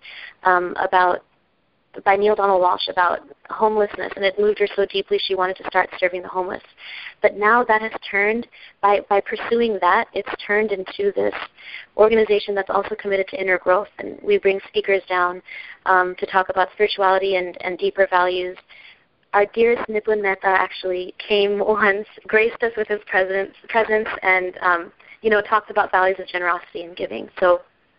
by Neil Donald Walsh about homelessness, and it moved her so deeply she wanted to start serving the homeless. But now that has turned, by pursuing that, it's turned into this organization that's also committed to inner growth, and we bring speakers down to talk about spirituality and deeper values. Our dearest Nipun Mehta actually came once, graced us with his presence and talked about values of generosity and giving. So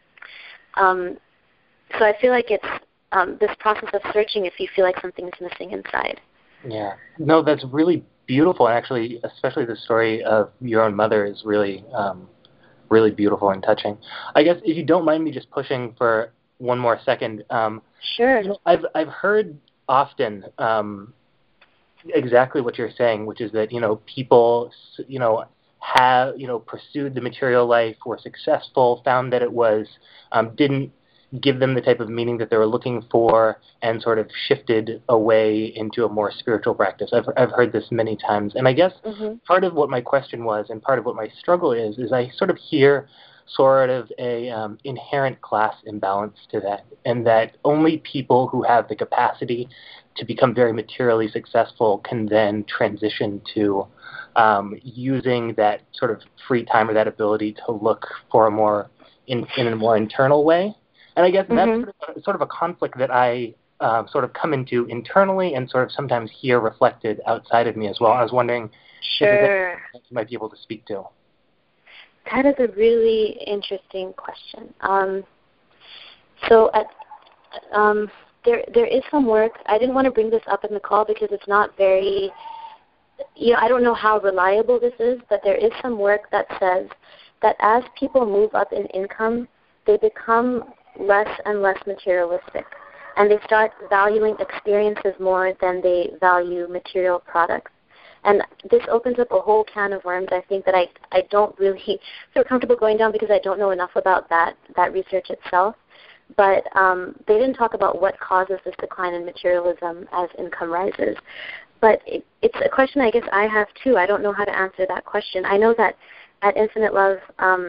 I feel like it's this process of searching if you feel like something's missing inside. Yeah. No, that's really beautiful. And actually, especially the story of your own mother is really really beautiful and touching. I guess if you don't mind me just pushing for one more second. Sure. I've heard often exactly what you're saying, which is that people have pursued the material life, were successful, found that it was didn't give them the type of meaning that they were looking for, and sort of shifted away into a more spiritual practice. I've heard this many times, and I guess part of what my question was, and part of what my struggle is I sort of hear sort of a inherent class imbalance to that, and that only people who have the capacity to become very materially successful can then transition to using that sort of free time or that ability to look for a more in a more internal way. And I guess that's sort of a conflict that I sort of come into internally and sort of sometimes hear reflected outside of me as well. I was wondering if you might be able to speak to. That is a really interesting question. There is some work. I didn't want to bring this up in the call because it's not very, I don't know how reliable this is, but there is some work that says that as people move up in income, they become less and less materialistic, and they start valuing experiences more than they value material products. And this opens up a whole can of worms, I think, that I don't really feel comfortable going down because I don't know enough about that research itself. But they didn't talk about what causes this decline in materialism as income rises. But it's a question I guess I have, too. I don't know how to answer that question. I know that at Infinite Love,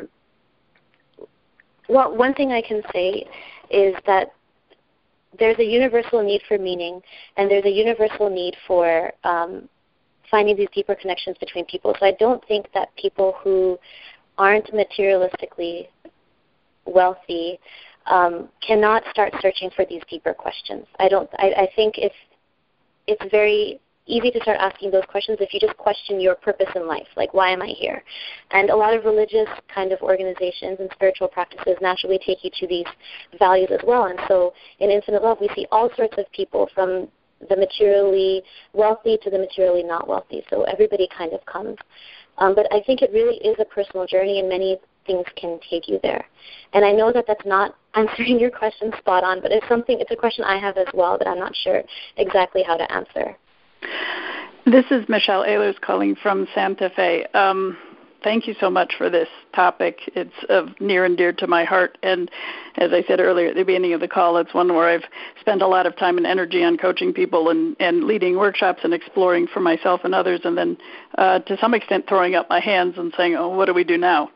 one thing I can say is that there's a universal need for meaning, and there's a universal need for finding these deeper connections between people. So I don't think that people who aren't materialistically wealthy cannot start searching for these deeper questions. I think it's very easy to start asking those questions if you just question your purpose in life, like why am I here? And a lot of religious kind of organizations and spiritual practices naturally take you to these values as well. And so in Infinite Love, we see all sorts of people from the materially wealthy to the materially not wealthy. So everybody kind of comes. But I think it really is a personal journey, and many things can take you there. And I know that that's not answering your question spot on, but it's a question I have as well that I'm not sure exactly how to answer. This is Michelle Ehlers calling from Santa Fe. Thank you so much for this topic. It's near and dear to my heart. And as I said earlier at the beginning of the call, it's one where I've spent a lot of time and energy on coaching people and leading workshops and exploring for myself and others, and then to some extent throwing up my hands and saying, oh, what do we do now?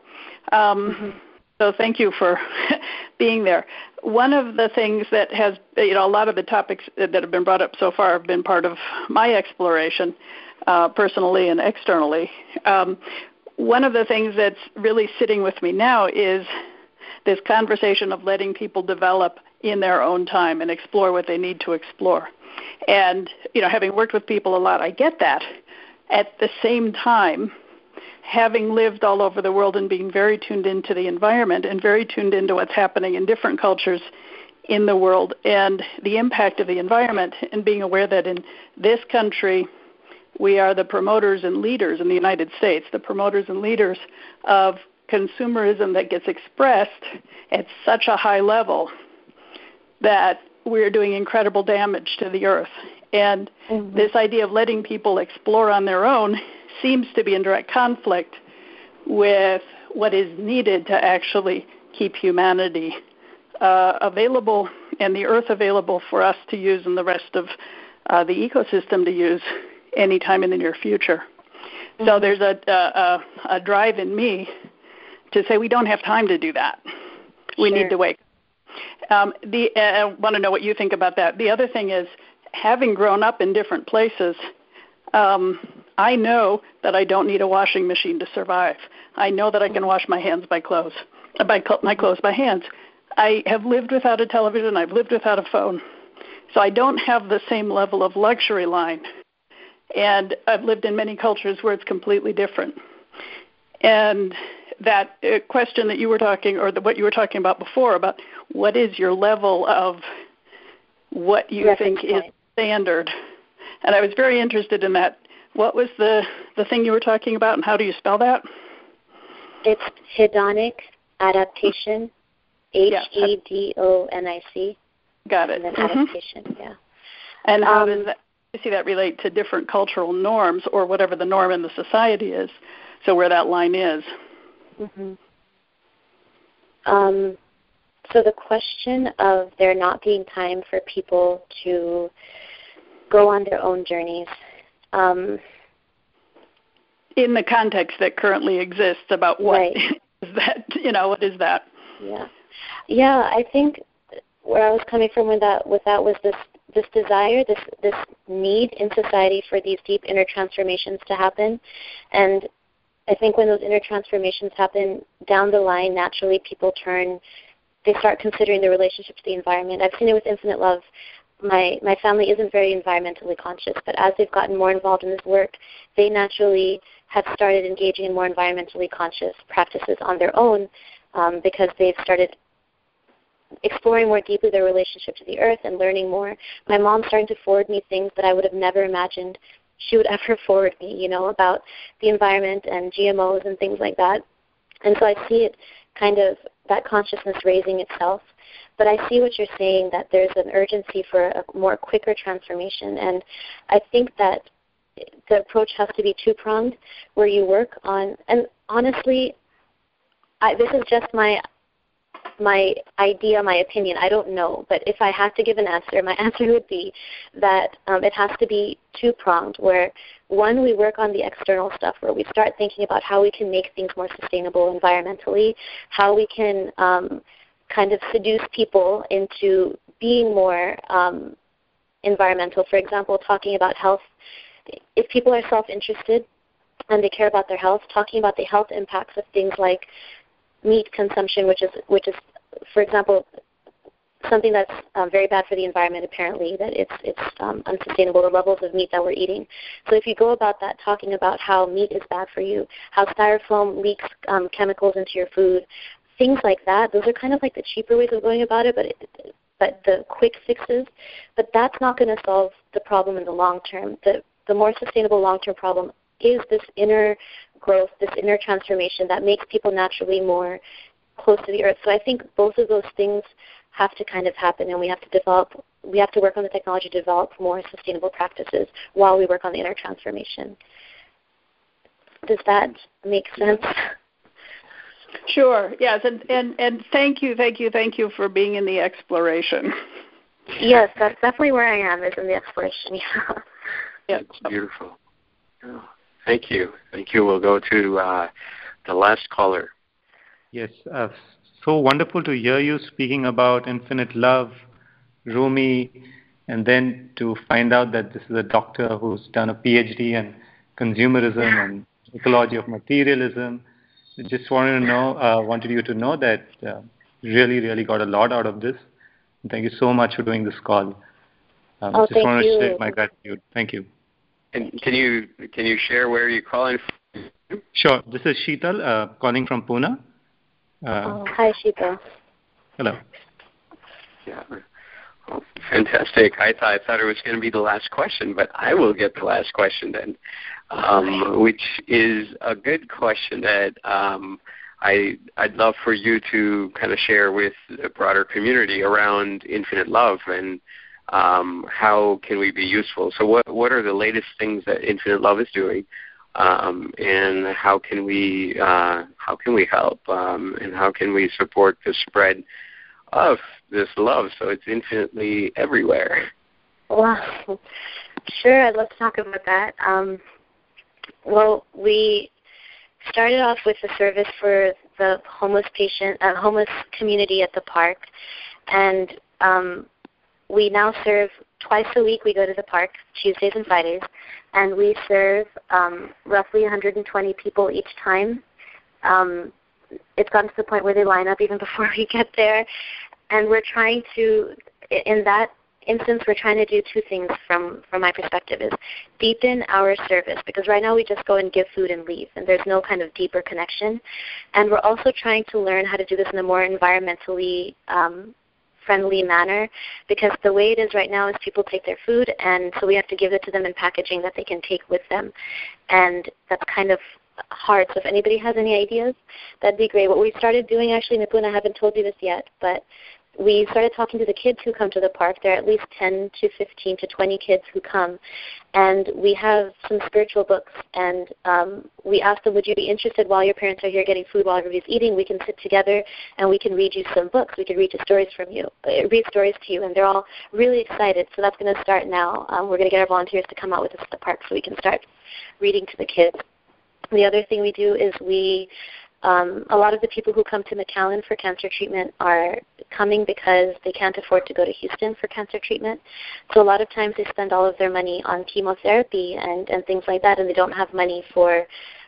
So thank you for being there. One of the things that has, a lot of the topics that have been brought up so far have been part of my exploration, personally and externally. One of the things that's really sitting with me now is this conversation of letting people develop in their own time and explore what they need to explore. And, having worked with people a lot, I get that. At the same time, having lived all over the world and being very tuned into the environment and very tuned into what's happening in different cultures in the world and the impact of the environment, and being aware that in this country we are the promoters and leaders in the United States, the promoters and leaders of consumerism that gets expressed at such a high level that we're doing incredible damage to the earth. And this idea of letting people explore on their own seems to be in direct conflict with what is needed to actually keep humanity available and the earth available for us to use and the rest of the ecosystem to use anytime in the near future. So there's a drive in me to say we don't have time to do that. We need to wait. I want to know what you think about that. The other thing is, having grown up in different places, I know that I don't need a washing machine to survive. I know that I can wash my hands my clothes by hands. I have lived without a television. I've lived without a phone. So I don't have the same level of luxury line. And I've lived in many cultures where it's completely different. And that question that you were talking, or what you were talking about before, about what is your level of what you think is standard. And I was very interested in that. What was the thing you were talking about, and how do you spell that? It's hedonic adaptation, HEDONIC. Got it. And then adaptation, yeah. And how does that, you see that relate to different cultural norms or whatever the norm in the society is? So where that line is. Mm-hmm. So the question of there not being time for people to go on their own journeys. In the context that currently exists about what right. is that, what is that? Yeah, I think where I was coming from with that was this desire, this need in society for these deep inner transformations to happen. And I think when those inner transformations happen down the line, naturally people they start considering the relationship to the environment. I've seen it with Infinite Love. My family isn't very environmentally conscious, but as they've gotten more involved in this work, they naturally have started engaging in more environmentally conscious practices on their own because they've started exploring more deeply their relationship to the earth and learning more. My mom's starting to forward me things that I would have never imagined she would ever forward me, about the environment and GMOs and things like that. And so I see it kind of, that consciousness raising itself. But I see what you're saying, that there's an urgency for a more quicker transformation. And I think that the approach has to be two-pronged, where you work on, and honestly, this is just my idea, my opinion. I don't know. But if I had to give an answer, my answer would be that it has to be two-pronged, where one, we work on the external stuff, where we start thinking about how we can make things more sustainable environmentally, how we can kind of seduce people into being more environmental. For example, talking about health. If people are self-interested and they care about their health, talking about the health impacts of things like meat consumption, which is, for example, something that's very bad for the environment. Apparently, that it's unsustainable, the levels of meat that we're eating. So if you go about that, talking about how meat is bad for you, how styrofoam leaks chemicals into your food, things like that. Those are kind of like the cheaper ways of going about it, but the quick fixes. But that's not going to solve the problem in the long term. The more sustainable long-term problem is this inner growth, this inner transformation that makes people naturally more close to the earth. So I think both of those things have to kind of happen, and we have to work on the technology to develop more sustainable practices while we work on the inner transformation. Does that make sense? Sure. Yes, and thank you for being in the exploration. Yes, that's definitely where I am, is in the exploration. Yeah. That's beautiful. Oh, thank you. We'll go to the last caller. Yes, so wonderful to hear you speaking about infinite love, Rumi, and then to find out that this is a doctor who's done a PhD in consumerism and ecology of materialism. I just wanted you to know that really got a lot out of this. And thank you so much for doing this call. Just wanted to share my gratitude. Thank you. And can you share where you're calling from? Sure. This is Sheetal calling from Pune. Hi, Sheetal. Hello. Yeah. Oh, fantastic. I thought it was going to be the last question, but I will get the last question then, which is a good question that I'd love for you to kind of share with the broader community around infinite love and how can we be useful. So what are the latest things that Infinite Love is doing, and how can we help, and how can we support the spread of this love so it's infinitely everywhere? Wow. Sure, I'd love to talk about that. Well, we started off with a service for the homeless community at the park, and we now serve twice a week. We go to the park, Tuesdays and Fridays, and we serve roughly 120 people each time. It's gotten to the point where they line up even before we get there. And we're trying to, in that instance, we're trying to do two things from my perspective, is deepen our service, because right now we just go and give food and leave, and there's no kind of deeper connection. And we're also trying to learn how to do this in a more environmentally friendly manner, because the way it is right now is people take their food, and so we have to give it to them in packaging that they can take with them, and that's kind of hard. So if anybody has any ideas, that'd be great. What we started doing, actually, Nipun, I haven't told you this yet, but we started talking to the kids who come to the park. There are at least 10 to 15 to 20 kids who come. And we have some spiritual books. And we asked them, would you be interested while your parents are here getting food while everybody's eating? We can sit together and we can read you some books. We can read stories read stories to you. And they're all really excited. So that's going to start now. We're going to get our volunteers to come out with us at the park so we can start reading to the kids. The other thing we do is a lot of the people who come to McAllen for cancer treatment are coming because they can't afford to go to Houston for cancer treatment. So a lot of times they spend all of their money on chemotherapy and things like that, and they don't have money for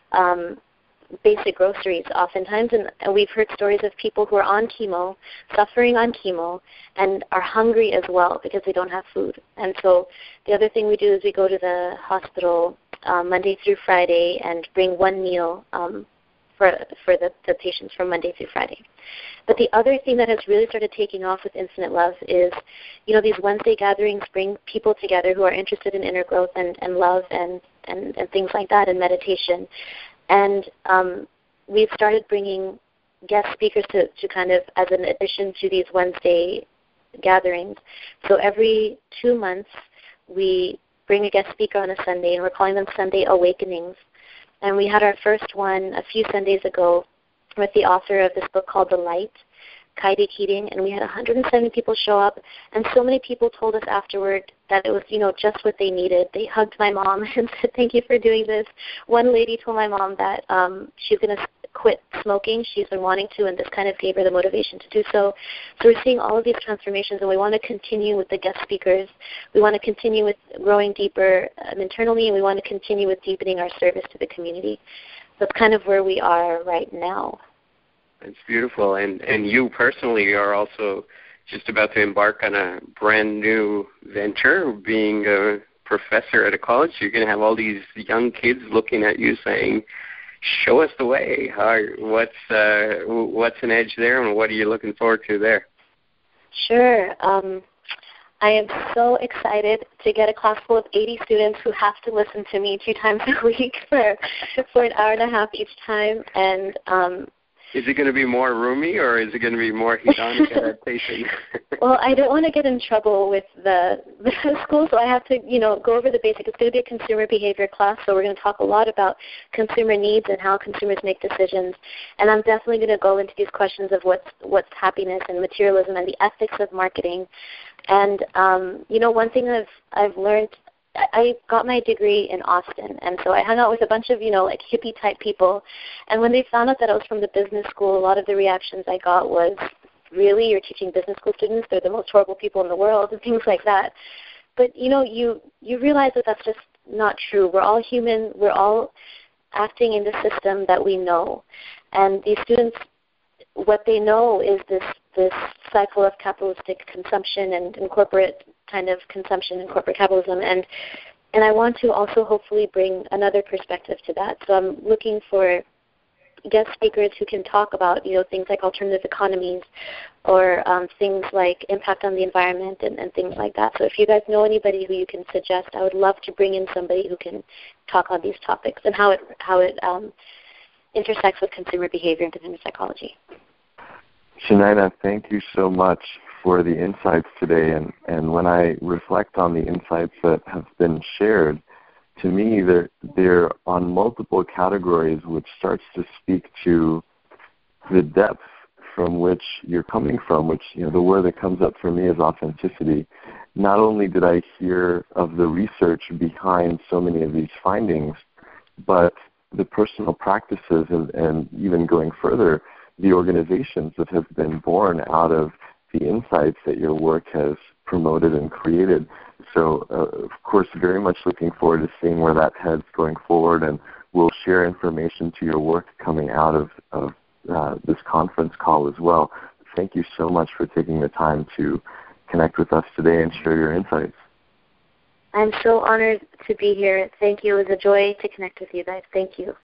basic groceries oftentimes. And we've heard stories of people who are on chemo, suffering on chemo, and are hungry as well because they don't have food. And so the other thing we do is we go to the hospital Monday through Friday and bring one meal for the patients from Monday through Friday. But the other thing that has really started taking off with Infinite Love is, these Wednesday gatherings bring people together who are interested in inner growth and love and things like that, and meditation. And we've started bringing guest speakers to kind of as an addition to these Wednesday gatherings. So every 2 months we bring a guest speaker on a Sunday, and we're calling them Sunday Awakenings. And we had our first one a few Sundays ago with the author of this book called The Light, Kaidi Keating, and we had 170 people show up, and so many people told us afterward that it was, just what they needed. They hugged my mom and said, thank you for doing this. One lady told my mom that she's going to quit smoking. She's been wanting to, and this kind of gave her the motivation to do so. So we're seeing all of these transformations, and we want to continue with the guest speakers. We want to continue with growing deeper internally, and we want to continue with deepening our service to the community. That's kind of where we are right now. It's beautiful. And you personally are also just about to embark on a brand new venture, being a professor at a college. You're going to have all these young kids looking at you saying, show us the way. What's an edge there, and what are you looking forward to there? Sure. I am so excited to get a class full of 80 students who have to listen to me 2 times a week for an hour and a half each time. And is it going to be more Rumi, or is it going to be more hedonic adaptation? Well, I don't want to get in trouble with the school, so I have to, go over the basics. It's going to be a consumer behavior class, so we're going to talk a lot about consumer needs and how consumers make decisions. And I'm definitely going to go into these questions of what's happiness and materialism and the ethics of marketing. And one thing I've learned, I got my degree in Austin, and so I hung out with a bunch of, hippie-type people. And when they found out that I was from the business school, a lot of the reactions I got was, really, you're teaching business school students? They're the most horrible people in the world, and things like that. But, you realize that that's just not true. We're all human. We're all acting in the system that we know. And these students, what they know is this cycle of capitalistic consumption and corporate kind of consumption and corporate capitalism, and I want to also hopefully bring another perspective to that. So I'm looking for guest speakers who can talk about things like alternative economies or things like impact on the environment and things like that. So if you guys know anybody who you can suggest, I would love to bring in somebody who can talk on these topics and how it intersects with consumer behavior and consumer psychology. Shanaina, thank you so much for the insights today. And when I reflect on the insights that have been shared, to me, they're on multiple categories, which starts to speak to the depth from which you're coming from, which, the word that comes up for me is authenticity. Not only did I hear of the research behind so many of these findings, but the personal practices and even going further, the organizations that have been born out of the insights that your work has promoted and created. So, of course, very much looking forward to seeing where that heads going forward, and we'll share information to your work coming out of this conference call as well. Thank you so much for taking the time to connect with us today and share your insights. I'm so honored to be here. Thank you. It was a joy to connect with you guys. Thank you.